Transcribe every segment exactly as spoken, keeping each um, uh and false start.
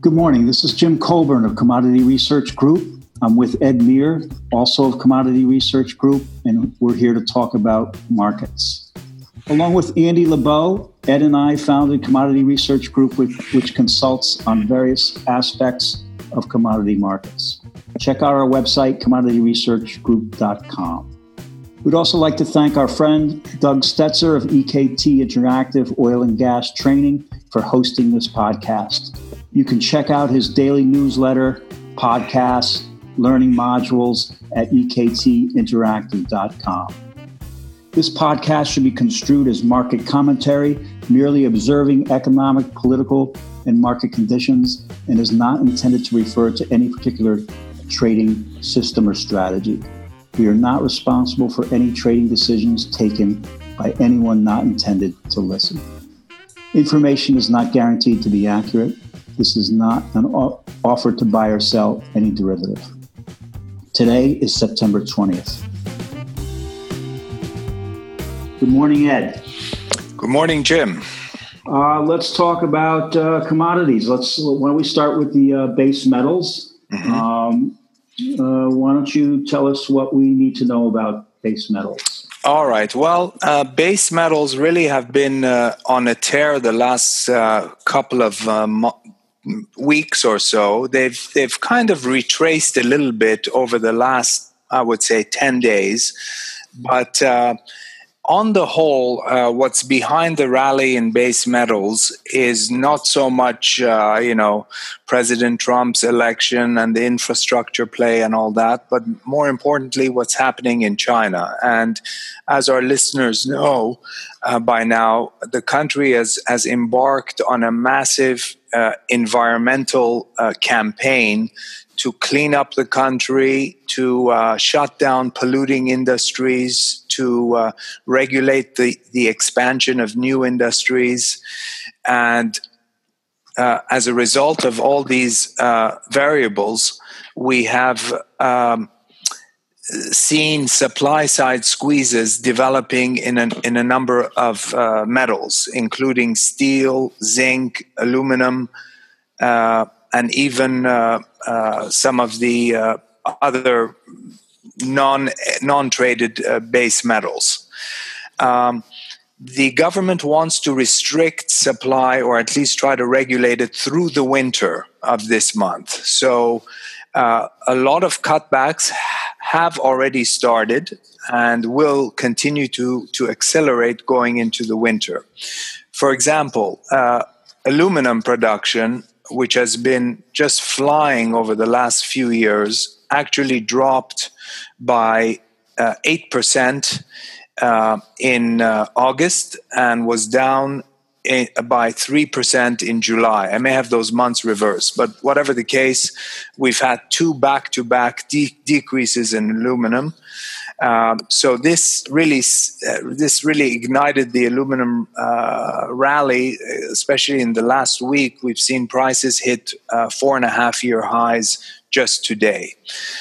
Good morning. This is Jim Colburn of Commodity Research Group. I'm with Ed Meir, also of Commodity Research Group, and we're here to talk about markets. Along with Andy LeBeau, Ed and I founded Commodity Research Group, which, which consults on various aspects of commodity markets. Check out our website, commodity research group dot com. We'd also like to thank our friend Doug Stetzer of E K T Interactive Oil and Gas Training for hosting this podcast. You can check out his daily newsletter, podcasts, learning modules at e k t interactive dot com. This podcast should be construed as market commentary, merely observing economic, political, and market conditions, and is not intended to refer to any particular trading system or strategy. We are not responsible for any trading decisions taken by anyone not intended to listen. Information is not guaranteed to be accurate. This is not an offer to buy or sell any derivative. Today is September twentieth. Good morning, Ed. Good morning, Jim. Uh, let's talk about uh, commodities. Let's. Why don't we start with the uh, base metals? Mm-hmm. Um, uh, why don't you tell us what we need to know about base metals? All right. Well, uh, base metals really have been uh, on a tear the last uh, couple of uh, mo- weeks or so. They've they've kind of retraced a little bit over the last, I would say, ten days. But uh, on the whole, uh, what's behind the rally in base metals is not so much, uh, you know, President Trump's election and the infrastructure play and all that, but more importantly, what's happening in China. And as our listeners know uh, by now, the country has, has embarked on a massive uh, environmental uh, campaign to clean up the country, to uh, shut down polluting industries, to uh, regulate the, the expansion of new industries. And uh, as a result of all these uh, variables, we have um, seen supply-side squeezes developing in a, in a number of uh, metals, including steel, zinc, aluminum, uh, and even uh, uh, some of the uh, other non, non-traded uh, base metals. Um, the government wants to restrict supply, or at least try to regulate it through the winter of this month. So uh, a lot of cutbacks have already started and will continue to, to accelerate going into the winter. For example, uh, aluminum production, which has been just flying over the last few years, actually dropped by uh, eight percent uh, in uh, August and was down in, by three percent in July. I may have those months reversed, but whatever the case, we've had two back-to-back de- decreases in aluminum. Um, so this really, uh, this really ignited the aluminum uh, rally, especially in the last week. We've seen prices hit uh, four and a half year highs just today.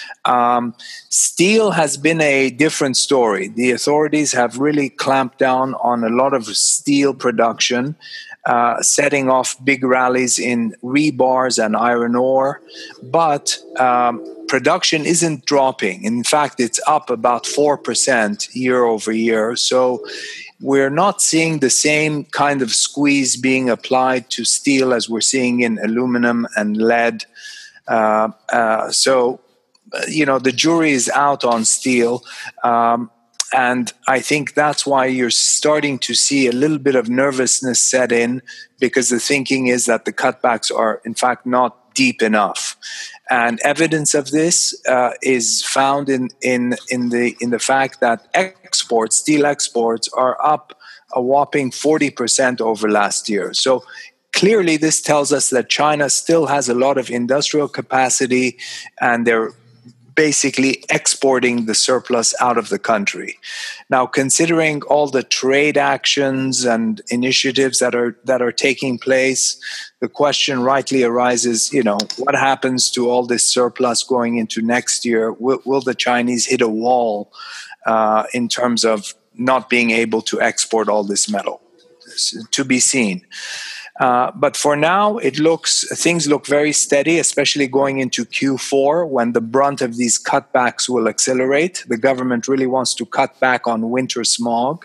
Um, steel has been a different story. The authorities have really clamped down on a lot of steel production, uh, setting off big rallies in rebars and iron ore. But um, production isn't dropping. In fact, it's up about four percent year over year. So we're not seeing the same kind of squeeze being applied to steel as we're seeing in aluminum and lead. Uh, uh, so, you know, the jury is out on steel. Um, and I think that's why you're starting to see a little bit of nervousness set in, because the thinking is that the cutbacks are, in fact, not deep enough. And evidence of this uh, is found in, in, in, the, in the fact that exports, steel exports, are up a whopping forty percent over last year. So clearly, this tells us that China still has a lot of industrial capacity, and they're basically exporting the surplus out of the country. Now, considering all the trade actions and initiatives that are that are taking place, the question rightly arises, you know, what happens to all this surplus going into next year? Will, will the Chinese hit a wall uh, in terms of not being able to export all this metal? To be seen. Uh, but for now, it looks things look very steady, especially going into Q four when the brunt of these cutbacks will accelerate. The government really wants to cut back on winter smog.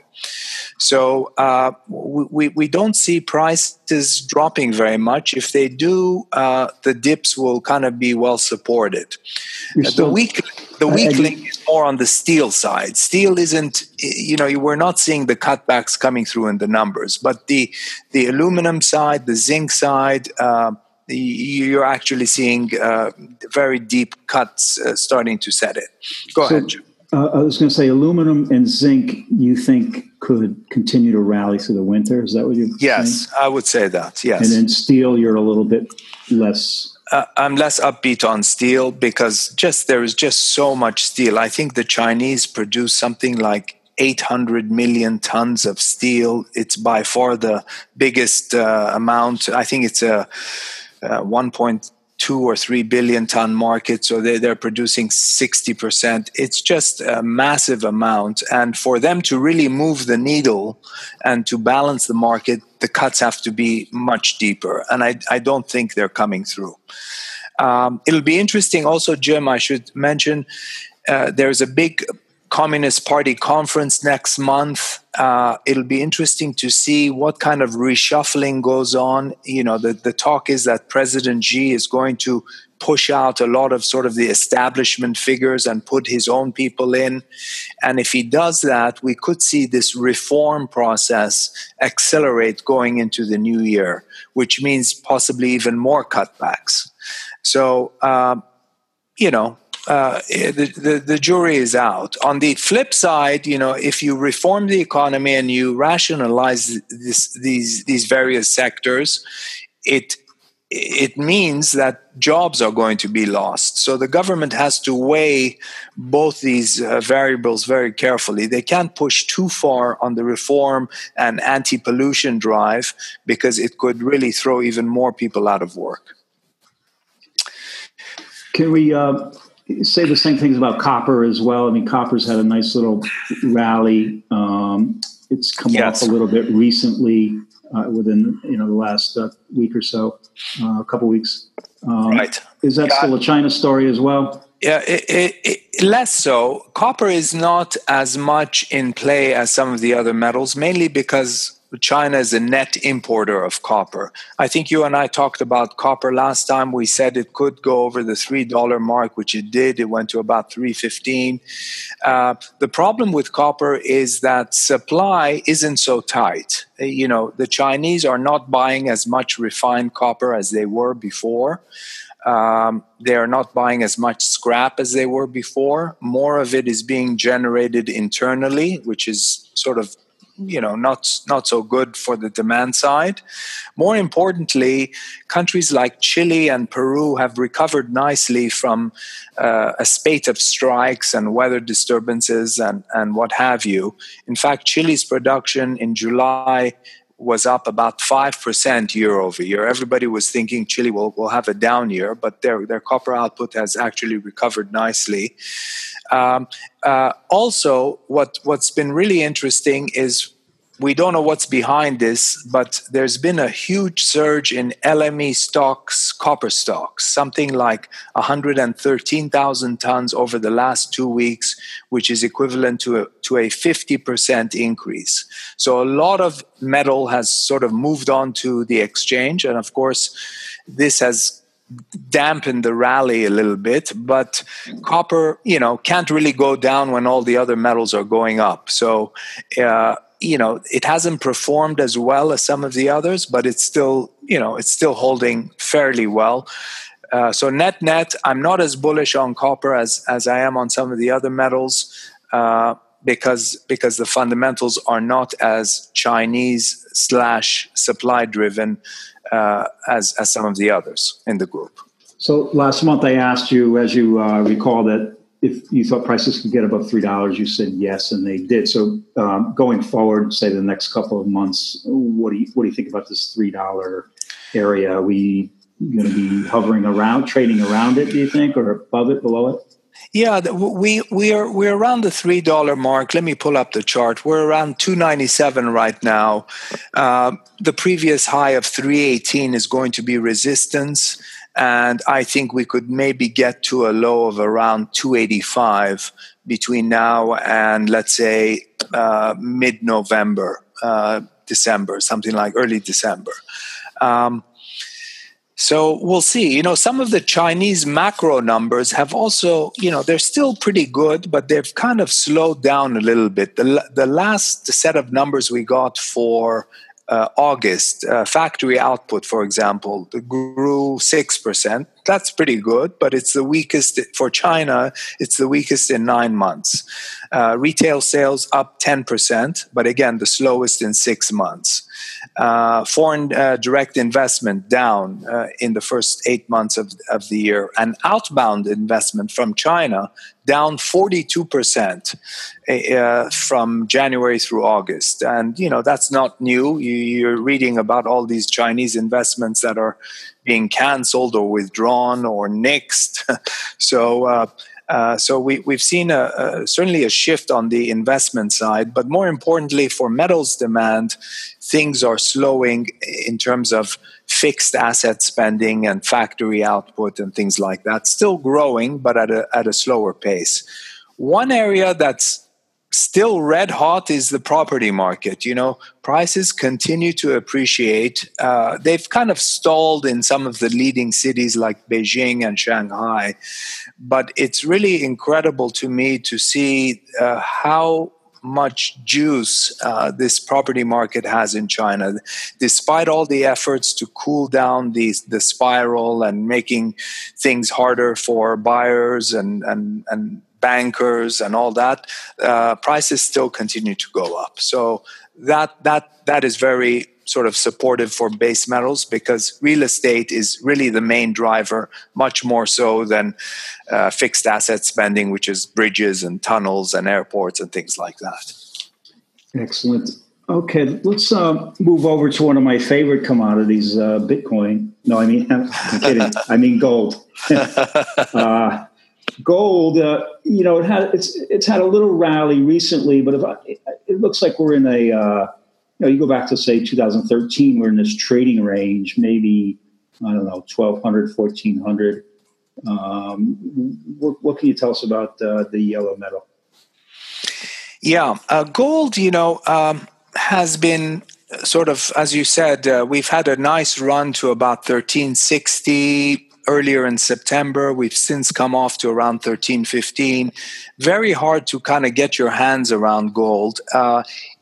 So uh, we, we don't see prices dropping very much. If they do, uh, the dips will kind of be well supported. Still, the weak, the weak link is more on the steel side. Steel isn't, you know, we're not seeing the cutbacks coming through in the numbers, but the the aluminum side, the zinc side, uh, you're actually seeing uh, very deep cuts uh, starting to set in. Go so, ahead, Jim. Uh, I was going to say aluminum and zinc, you think could continue to rally through the winter? Is that what you're yes, saying? I would say that, yes. And then steel, you're a little bit less... Uh, I'm less upbeat on steel because just there is just so much steel. I think the Chinese produce something like eight hundred million tons of steel. It's by far the biggest uh, amount. I think it's a, a one point two or three billion ton market, so they, they're producing sixty percent. It's just a massive amount. And for them to really move the needle and to balance the market, the cuts have to be much deeper. And I, I don't think they're coming through. Um, it'll be interesting also, Jim, I should mention, uh, there's a big Communist Party conference next month. Uh, it'll be interesting to see what kind of reshuffling goes on. You know, the, the talk is that President Xi is going to push out a lot of sort of the establishment figures and put his own people in. And if he does that, we could see this reform process accelerate going into the new year, which means possibly even more cutbacks. So, um, you know, Uh, the, the, the jury is out. On the flip side, you know, if you reform the economy and you rationalize this, these these various sectors, it it means that jobs are going to be lost. So the government has to weigh both these uh, variables very carefully. They can't push too far on the reform and anti-pollution drive because it could really throw even more people out of work. Can we... Uh say the same things about copper as well? I mean, copper's had a nice little rally. Um, it's come yes. off a little bit recently, uh, within you know the last uh, week or so, uh, a couple weeks. Um, right. Is that yeah. still a China story as well? Yeah, it, it, it, less so. Copper is not as much in play as some of the other metals, mainly because China is a net importer of copper. I think you and I talked about copper last time. We said it could go over the three dollar mark, which it did. It went to about three fifteen. Uh, the problem with copper is that supply isn't so tight. You know, the Chinese are not buying as much refined copper as they were before. Um, they are not buying as much scrap as they were before. More of it is being generated internally, which is sort of you know, not not so good for the demand side. More importantly, countries like Chile and Peru have recovered nicely from uh, a spate of strikes and weather disturbances and, and what have you. In fact, Chile's production in July was up about five percent year over year. Everybody was thinking Chile will, will have a down year, but their, their copper output has actually recovered nicely. Um, uh, also, what, what's been really interesting is we don't know what's behind this, but there's been a huge surge in L M E stocks, copper stocks, something like one hundred thirteen thousand tons over the last two weeks, which is equivalent to a, to a fifty percent increase. So a lot of metal has sort of moved on to the exchange. And of course, this has dampen the rally a little bit, but copper, you know, can't really go down when all the other metals are going up. So, uh, you know, it hasn't performed as well as some of the others, but it's still, you know, it's still holding fairly well. Uh, so net net, I'm not as bullish on copper as as I am on some of the other metals, uh, because because the fundamentals are not as Chinese slash supply driven uh, as as some of the others in the group. So last month I asked you, as you uh, recall, that if you thought prices could get above three dollars, you said yes, and they did. So um, going forward, say the next couple of months, what do you what do you think about this three dollar area? Are we going to be hovering around, trading around it, do you think, or above it, below it? Yeah, we we are we're around the three dollar mark. Let me pull up the chart. We're around two ninety seven right now. Uh, the previous high of three eighteen is going to be resistance, and I think we could maybe get to a low of around two eighty five between now and let's say uh, mid November, uh, December, something like early December. Um, So we'll see. You know, some of the Chinese macro numbers have also, you know, they're still pretty good, but they've kind of slowed down a little bit. The, the last set of numbers we got for uh, August, uh, factory output, for example, grew six percent. That's pretty good, but it's the weakest for China. It's the weakest in nine months. Uh, retail sales up ten percent, but again, the slowest in six months. Uh, foreign uh, direct investment down uh, in the first eight months of, of the year, and outbound investment from China down forty-two percent uh, from January through August. And, you know, that's not new. You, you're reading about all these Chinese investments that are being canceled or withdrawn or nixed. so, uh, Uh, so we, we've seen a, a, certainly a shift on the investment side, but more importantly for metals demand, things are slowing in terms of fixed asset spending and factory output and things like that. Still growing, but at a, at a slower pace. One area that's still red hot is the property market. You know, prices continue to appreciate. Uh, they've kind of stalled in some of the leading cities like Beijing and Shanghai. But it's really incredible to me to see uh, how much juice uh, this property market has in China. Despite all the efforts to cool down the, the spiral and making things harder for buyers and, and, and bankers and all that, uh, prices still continue to go up. So that that that is very sort of supportive for base metals, because real estate is really the main driver, much more so than uh, fixed asset spending, which is bridges and tunnels and airports and things like that. Excellent. Okay, let's uh, move over to one of my favorite commodities, uh, Bitcoin. No, I mean, I'm kidding. I mean gold. uh, gold, uh, you know, it had it's it's had a little rally recently, but if I, it looks like we're in a uh, you know, you go back to, say, two thousand thirteen, we're in this trading range, maybe, I don't know, twelve hundred, fourteen hundred. Um, what, what can you tell us about uh, the yellow metal? Yeah, uh, gold, you know, um, has been sort of, as you said, uh, we've had a nice run to about thirteen sixty earlier in September. We've since come off to around thirteen fifteen. Very hard to kind of get your hands around gold. Uh,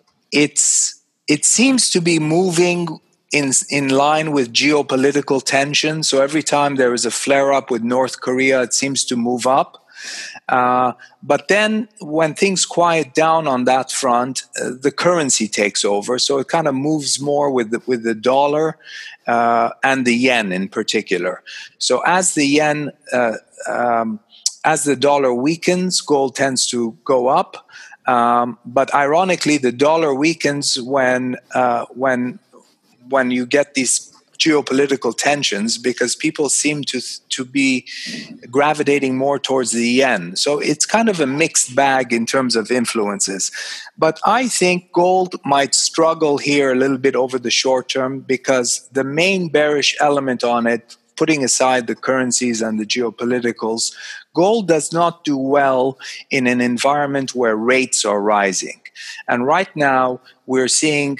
it's It seems to be moving in in line with geopolitical tension. So every time there is a flare-up with North Korea, it seems to move up. Uh, but then when things quiet down on that front, uh, the currency takes over. So it kind of moves more with the, with the dollar uh, and the yen in particular. So as the yen, uh, um, as the dollar weakens, gold tends to go up. Um, but ironically, the dollar weakens when uh, when when you get these geopolitical tensions, because people seem to to be gravitating more towards the yen. So it's kind of a mixed bag in terms of influences. But I think gold might struggle here a little bit over the short term, because the main bearish element on it, putting aside the currencies and the geopoliticals, gold does not do well in an environment where rates are rising. And right now, we're seeing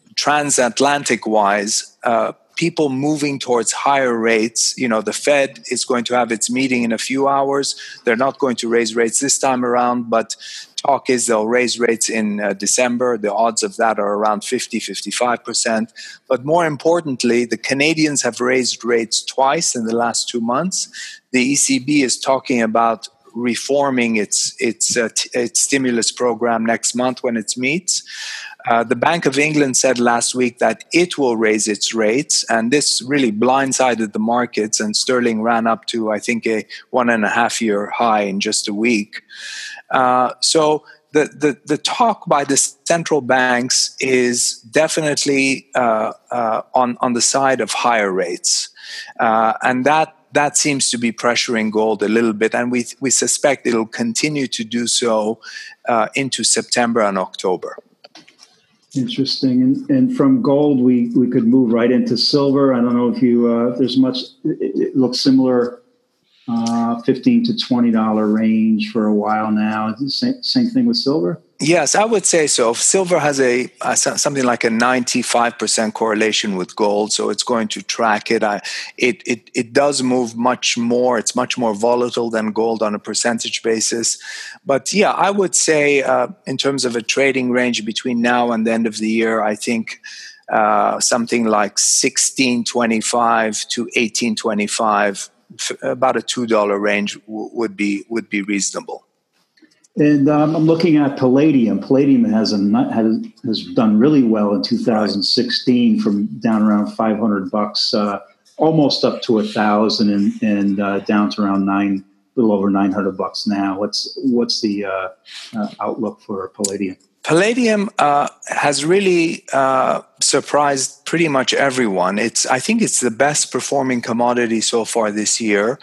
transatlantic-wise, uh, people moving towards higher rates. You know, the Fed is going to have its meeting in a few hours. They're not going to raise rates this time around, but talk is they'll raise rates in uh, December. The odds of that are around fifty, fifty-five percent. But more importantly, the Canadians have raised rates twice in the last two months. The E C B is talking about reforming its its, uh, t- its stimulus program next month when it meets. Uh, the Bank of England said last week that it will raise its rates, and this really blindsided the markets, and sterling ran up to, I think, a one and a half year high in just a week. Uh, so the, the, the talk by the central banks is definitely uh, uh, on, on the side of higher rates. Uh, and that that seems to be pressuring gold a little bit, and we we suspect it'll continue to do so uh, into September and October. Interesting. And, and from gold, we, we could move right into silver. I don't know if you, uh, there's much, it, it looks similar, uh, fifteen to twenty dollars range for a while now. Same, same thing with silver? Yes, I would say so. Silver has a, a something like a ninety-five percent correlation with gold, so it's going to track it. I, it. It it does move much more. It's much more volatile than gold on a percentage basis. But yeah, I would say uh, in terms of a trading range between now and the end of the year, I think uh, something like sixteen twenty-five to eighteen twenty-five, about a two dollar range w- would be would be reasonable. And um, I'm looking at palladium. Palladium has a has, has done really well in two thousand sixteen, right, from down around five hundred bucks, uh, almost up to a thousand, and and uh, down to around nine, a little over nine hundred bucks now. What's what's the uh, uh, outlook for palladium? Palladium uh, has really uh, surprised pretty much everyone. It's I think it's the best performing commodity so far this year.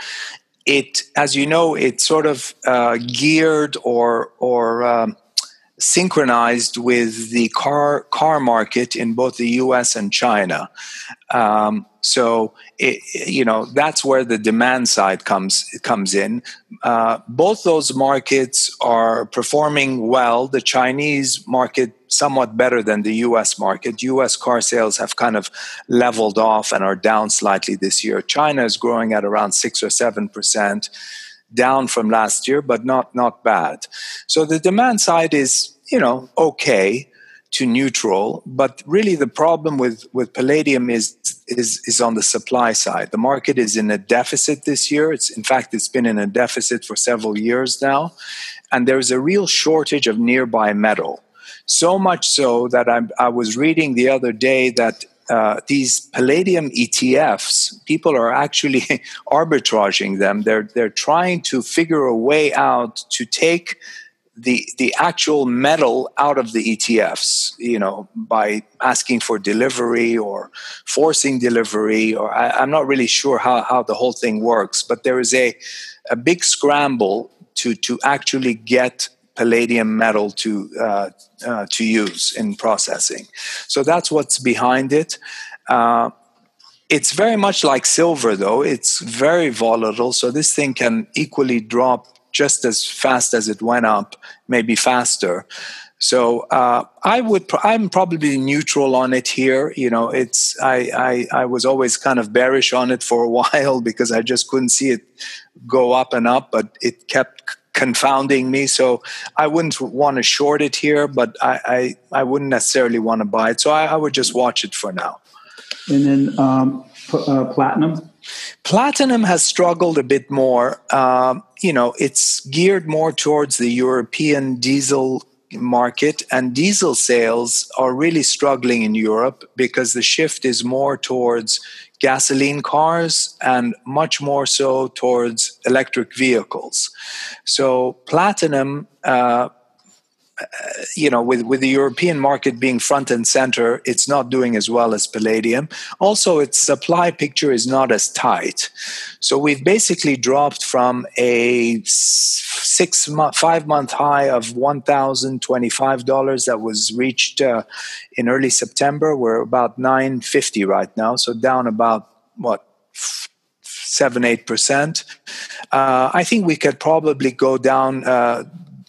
It, as you know, it's sort of uh, geared or or um, synchronized with the car car market in both the U S and China. Um, so it, you know that's where the demand side comes comes in. Uh, both those markets are performing well. The Chinese market somewhat better than the U S market. U S car sales have kind of leveled off and are down slightly this year. China is growing at around six or seven percent, down from last year, but not not bad. So the demand side is, you know, okay to neutral, but really the problem with, with palladium is, is is on the supply side. The market is in a deficit this year. It's in fact it's been in a deficit for several years now, and there's a real shortage of nearby metal. So much so that I, I was reading the other day that uh, these palladium E T Fs, people are actually arbitraging them. They're they're trying to figure a way out to take the the actual metal out of the E T Fs, you know, by asking for delivery or forcing delivery, or I, I'm not really sure how, how the whole thing works, but there is a, a big scramble to to actually get palladium metal to uh, uh, to use in processing. So that's what's behind it. Uh, it's very much like silver, though. It's very volatile, so this thing can equally drop just as fast as it went up, maybe faster. So uh, I would, I'm probably neutral on it here. You know, it's I, I I was always kind of bearish on it for a while because I just couldn't see it go up and up, but it kept confounding me. So I wouldn't want to short it here, but I I, I wouldn't necessarily want to buy it. So I, I would just watch it for now. And then um, p- uh, platinum. Platinum has struggled a bit more. Um, you know, it's geared more towards the European diesel market, and diesel sales are really struggling in Europe because the shift is more towards gasoline cars and much more so towards electric vehicles. So platinum, uh, you know, with, with the European market being front and center, it's not doing as well as palladium. Also, its supply picture is not as tight. So we've basically dropped from a six month, five month high of one thousand twenty-five dollars that was reached uh, in early September. We're about nine fifty right now, so down about what seven eight percent. Uh, I think we could probably go down. Uh,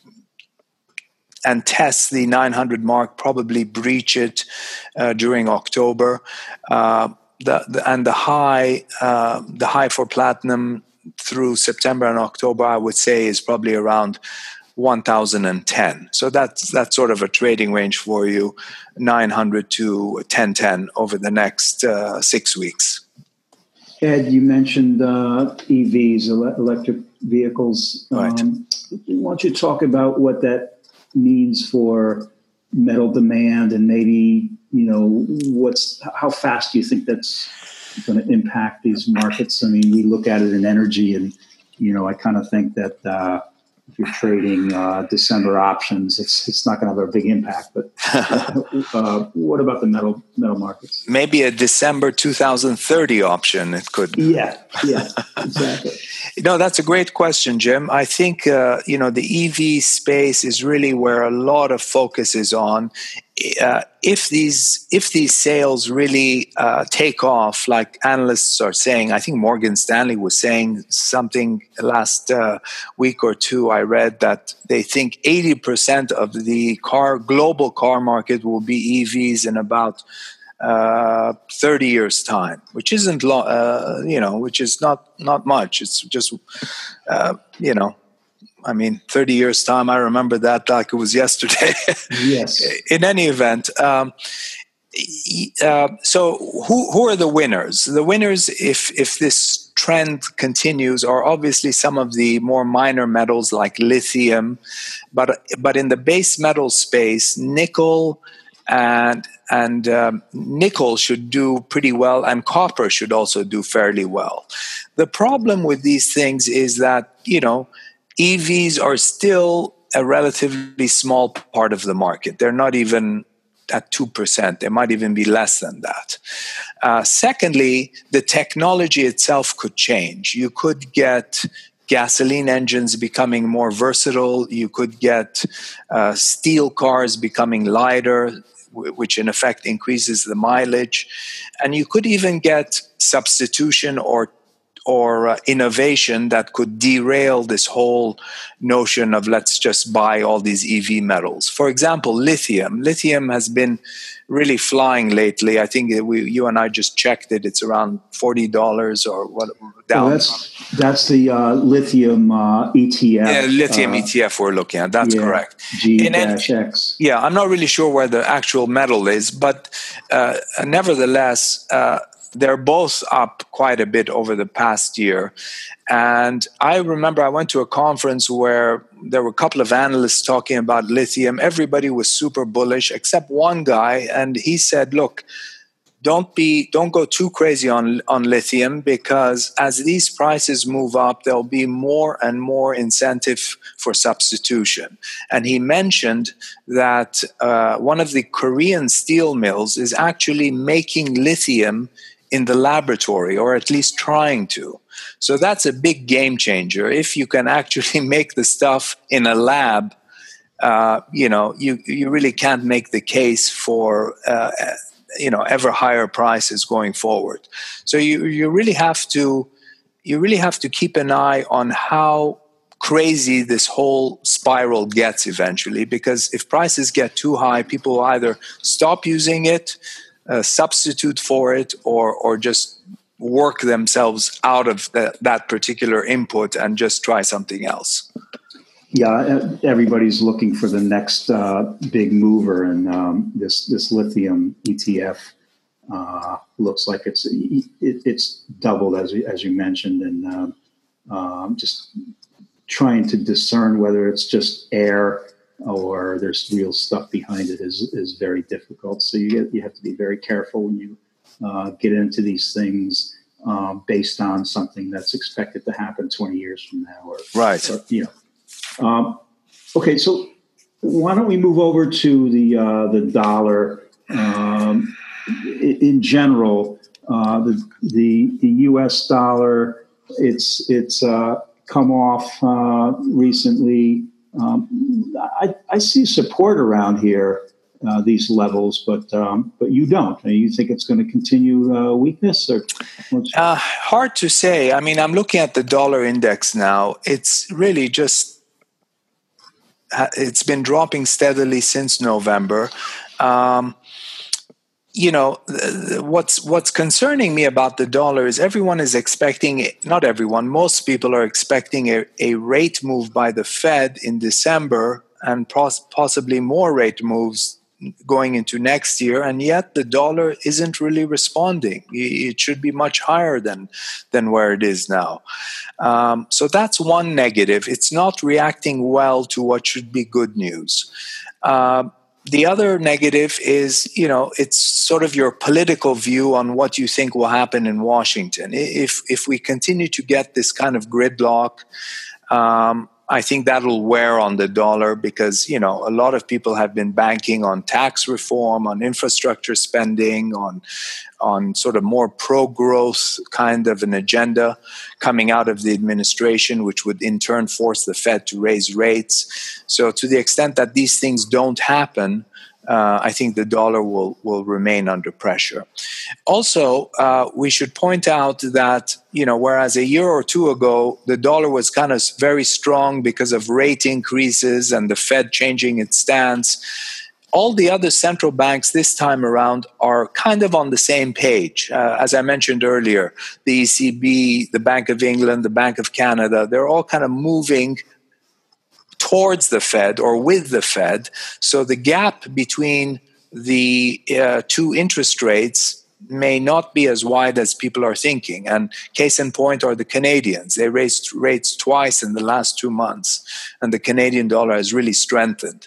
and test the nine hundred mark, probably breach it uh, during October. Uh, the, the, and the high, uh, the high for platinum through September and October, I would say, is probably around one thousand ten. So that's that's sort of a trading range for you, nine hundred to ten ten over the next uh, six weeks. Ed, you mentioned uh, E Vs, ele- electric vehicles. Right. Um, why don't you talk about what that means for metal demand, and maybe, you know, what's how fast do you think that's going to impact these markets? I mean, we look at it in energy, and, you know, I kind of think that uh, if you're trading uh, December options, it's it's not going to have a big impact. But uh, what about the metal metal markets? Maybe a December two thousand thirty option. It could. Yeah, yeah, exactly. No, that's a great question, Jim. I think uh, you know the E V space is really where a lot of focus is on. Uh, if these if these sales really uh, take off, like analysts are saying, I think Morgan Stanley was saying something last uh, week or two. I read that they think eighty percent of the car global car market will be E Vs in about uh, thirty years time, which isn't lo- uh, you know, which is not not much. It's just uh, you know. I mean, thirty years time, I remember that like it was yesterday. Yes. In any event, um, uh, so who who are the winners? The winners, if if this trend continues, are obviously some of the more minor metals like lithium, but but in the base metal space, nickel and and um, nickel should do pretty well, and copper should also do fairly well. The problem with these things is that, you know, E Vs are still a relatively small part of the market. They're not even at two percent. They might even be less than that. Uh, secondly, the technology itself could change. You could get gasoline engines becoming more versatile. You could get uh, steel cars becoming lighter, w- which in effect increases the mileage. And you could even get substitution or or uh, innovation that could derail this whole notion of let's just buy all these E V metals. For example, lithium. Lithium has been really flying lately. I think we, you and I just checked it. It's around forty dollars or what down. Well, that's that's the uh, lithium uh, E T F. Yeah, lithium uh, E T F we're looking at. That's yeah, correct. G X. Yeah, I'm not really sure where the actual metal is, but uh, nevertheless, uh, they're both up quite a bit over the past year. And I remember I went to a conference where there were a couple of analysts talking about lithium. Everybody was super bullish except one guy. And he said, look, don't be, don't go too crazy on, on lithium, because as these prices move up, there'll be more and more incentive for substitution. And he mentioned that uh, one of the Korean steel mills is actually making lithium in the laboratory, or at least trying to. So that's a big game changer. If you can actually make the stuff in a lab, uh, you know, you, you really can't make the case for, uh, you know, ever higher prices going forward. So you, you really have to, you really have to keep an eye on how crazy this whole spiral gets eventually, because if prices get too high, people will either stop using it, Uh, substitute for it, or or just work themselves out of the, that particular input and just try something else. Yeah, everybody's looking for the next uh, big mover, and um, this this lithium E T F uh, looks like it's it, it's doubled, as as you mentioned, and um, um, just trying to discern whether it's just air or there's real stuff behind it is is very difficult. So you get, you have to be very careful when you uh, get into these things uh, based on something that's expected to happen twenty years from now. Or, right. Or, you know. Um, okay, so why don't we move over to the uh, the dollar um, in, in general? Uh, the the the U S dollar, it's it's uh, come off uh, recently. Um, I, I see support around here, uh, these levels, but um, but you don't. You think it's going to continue uh, weakness? Or uh, hard to say. I mean, I'm looking at the dollar index now. It's really just it's been dropping steadily since November. Um, you know, what's what's concerning me about the dollar is everyone is expecting, not everyone, most people are expecting a, a rate move by the Fed in December, and pos- possibly more rate moves going into next year, and yet the dollar isn't really responding. It should be much higher than than where it is now. Um, so that's one negative. It's not reacting well to what should be good news. Um, The other negative is, you know, it's sort of your political view on what you think will happen in Washington. If if we continue to get this kind of gridlock, um, I think that'll wear on the dollar because, you know, a lot of people have been banking on tax reform, on infrastructure spending, on on sort of more pro-growth kind of an agenda coming out of the administration, which would in turn force the Fed to raise rates. So to the extent that these things don't happen, uh, I think the dollar will, will remain under pressure. Also, uh, we should point out that, you know, whereas a year or two ago, the dollar was kind of very strong because of rate increases and the Fed changing its stance, all the other central banks this time around are kind of on the same page. Uh, as I mentioned earlier, the E C B, the Bank of England, the Bank of Canada, they're all kind of moving towards the Fed or with the Fed. So the gap between the uh, two interest rates may not be as wide as people are thinking. And case in point are the Canadians. They raised rates twice in the last two months, and the Canadian dollar has really strengthened.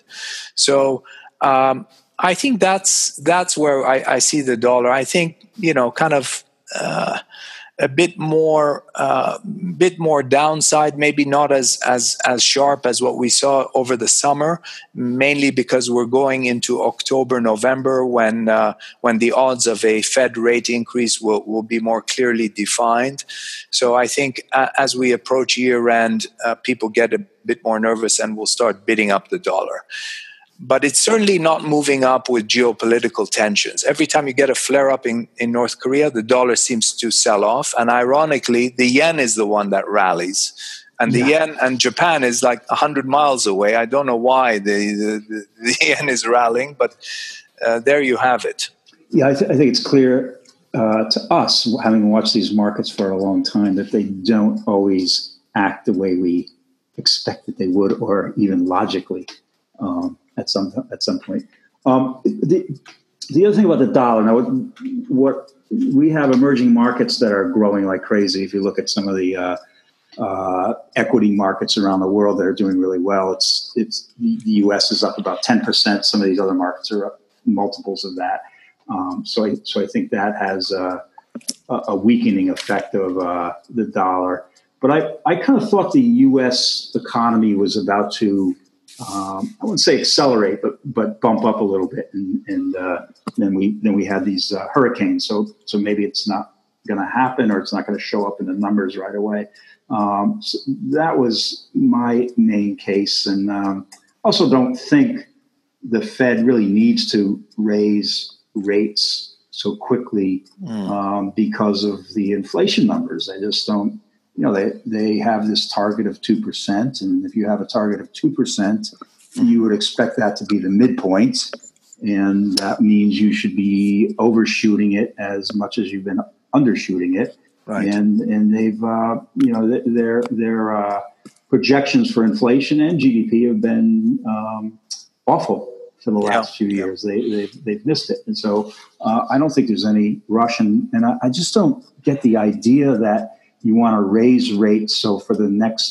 So Um, I think that's that's where I, I see the dollar. I think, you know, kind of uh, a bit more, uh, bit more downside, maybe not as as as sharp as what we saw over the summer, mainly because we're going into October, November, when uh, when the odds of a Fed rate increase will will be more clearly defined. So I think uh, as we approach year end, uh, people get a bit more nervous and will start bidding up the dollar. But it's certainly not moving up with geopolitical tensions. Every time you get a flare-up in, in North Korea, the dollar seems to sell off. And ironically, the yen is the one that rallies. And the yeah. yen and Japan is like one hundred miles away. I don't know why the, the, the yen is rallying, but uh, there you have it. Yeah, I, th- I think it's clear uh, to us, having watched these markets for a long time, that they don't always act the way we expect that they would, or even logically. Um, at some at some point. Um, the the other thing about the dollar, now what, what we have emerging markets that are growing like crazy. If you look at some of the uh, uh, equity markets around the world that are doing really well, it's it's the U S is up about ten percent. Some of these other markets are up multiples of that. Um, so I so I think that has uh, a, a weakening effect of uh, the dollar. But I, I kind of thought the U S economy was about to Um, I wouldn't say accelerate, but but bump up a little bit, and, and uh, then we then we had these uh, hurricanes. So so maybe it's not going to happen, or it's not going to show up in the numbers right away. Um, so that was my main case, and um, also don't think the Fed really needs to raise rates so quickly mm. um, because of the inflation numbers. I just don't. You know, they, they have this target of two percent. And if you have a target of two percent, you would expect that to be the midpoint. And that means you should be overshooting it as much as you've been undershooting it. Right. And and they've, uh, you know, their, their uh, projections for inflation and G D P have been um, awful for the last yeah. few years. Yeah. They, they've, they've missed it. And so uh, I don't think there's any rush. And, and I, I just don't get the idea that you want to raise rates so for the next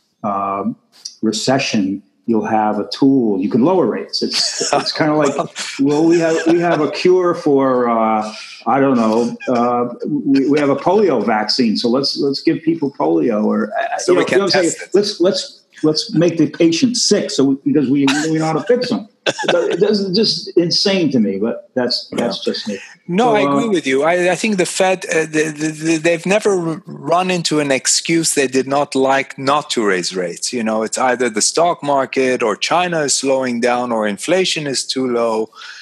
um, recession you'll have a tool you can lower rates. It's it's kind of like well we have we have a cure for uh, I don't know uh, we, we have a polio vaccine, so let's let's give people polio or so we know, can you know test it. let's let's let's make the patient sick so we, because we we know how to fix them. It doesn't just insane to me, but that's that's yeah. just me. No, so, I agree uh, with you. I, I think the Fed, uh, the, the, they've never run into an excuse they did not like not to raise rates. You know, it's either the stock market or China is slowing down or inflation is too low.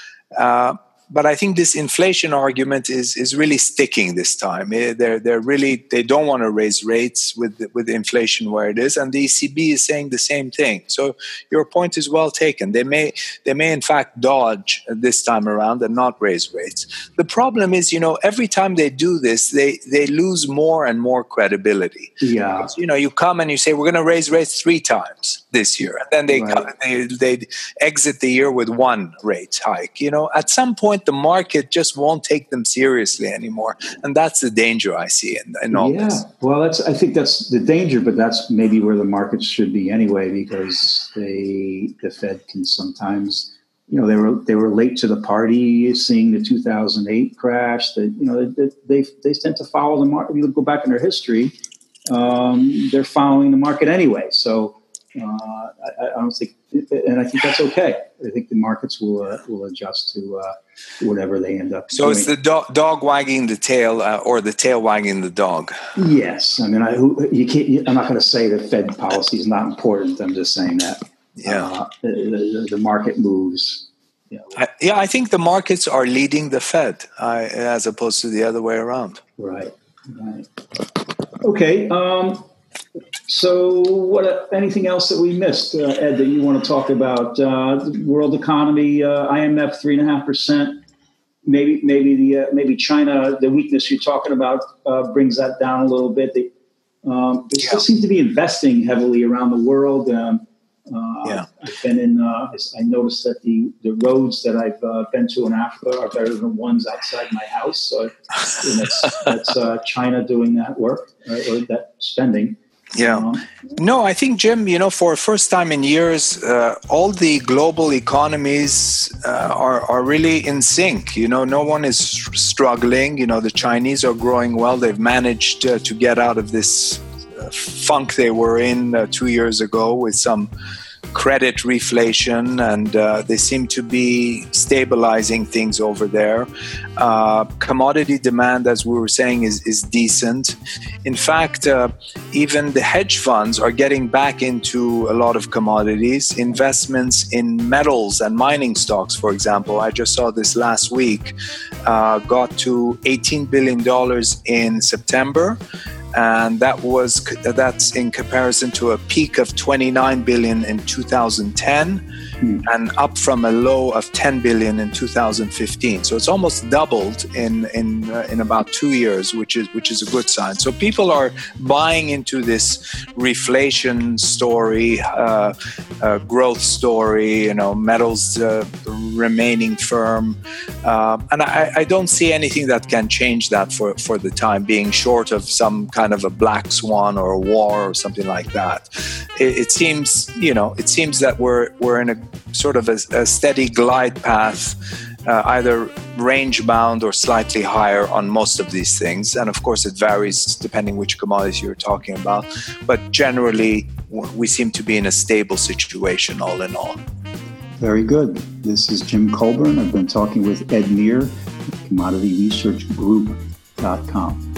Uh, But I think this inflation argument is is really sticking this time. They're they're really they don't want to raise rates with with inflation where it is, and the E C B is saying the same thing. So your point is well taken. They may they may in fact dodge this time around and not raise rates. The problem is, you know, every time they do this, they they lose more and more credibility. Yeah, because, you know, you come and you say we're going to raise rates three times this year, and then they right. come, they they exit the year with one rate hike. You know, at some point the market just won't take them seriously anymore, and that's the danger I see in, in all yeah. this. Well, that's I think that's the danger, but that's maybe where the markets should be anyway, because they the Fed can sometimes, you know, they were they were late to the party, seeing the two thousand eight crash. That you know they they they tend to follow the market. If you go back in their history, um, they're following the market anyway. So Uh, I, I don't think, and I think that's okay. I think the markets will uh, will adjust to uh, whatever they end up. So doing. It's the do- dog wagging the tail, uh, or the tail wagging the dog. Yes, I mean, I, you can't. I'm not going to say that Fed policy is not important. I'm just saying that. Yeah, uh, the, the market moves. You know. I, yeah, I think the markets are leading the Fed uh, as opposed to the other way around. Right. Right. Okay. Um, So, what? Anything else that we missed, uh, Ed, that you want to talk about? Uh, world economy, uh, I M F three and a half percent. Maybe, maybe the uh, maybe China, the weakness you're talking about, uh, brings that down a little bit. They, um, they still yeah. seem to be investing heavily around the world. Um, uh, yeah. I've been in. Uh, I noticed that the, the roads that I've uh, been to in Africa are better than the ones outside my house. So that's, that's uh, China doing that work, right, or that spending. Yeah. No, I think, Jim, you know, for the first time in years, uh, all the global economies uh, are, are really in sync. You know, no one is struggling. You know, the Chinese are growing well. They've managed uh, to get out of this uh, funk they were in uh, two years ago with some credit reflation, and uh, they seem to be stabilizing things over there. Uh, commodity demand, as we were saying, is, is decent. In fact, uh, even the hedge funds are getting back into a lot of commodities. Investments in metals and mining stocks, for example, I just saw this last week, uh, got to eighteen billion dollars in September. And that was that's in comparison to a peak of twenty-nine billion in two thousand ten, mm. and up from a low of ten billion in two thousand fifteen. So it's almost doubled in in uh, in about two years, which is which is a good sign. So people are buying into this reflation story, uh, uh, growth story. You know, metals uh, remaining firm, uh, and I, I don't see anything that can change that for for the time being, short of some kind of a black swan or a war or something like that. It, it seems, you know, it seems that we're we're in a sort of a, a steady glide path, uh, either range bound or slightly higher on most of these things. And of course, it varies depending which commodities you're talking about. But generally, we seem to be in a stable situation, all in all. Very good. This is Jim Colburn. I've been talking with Ed Meir, commodity research group dot com.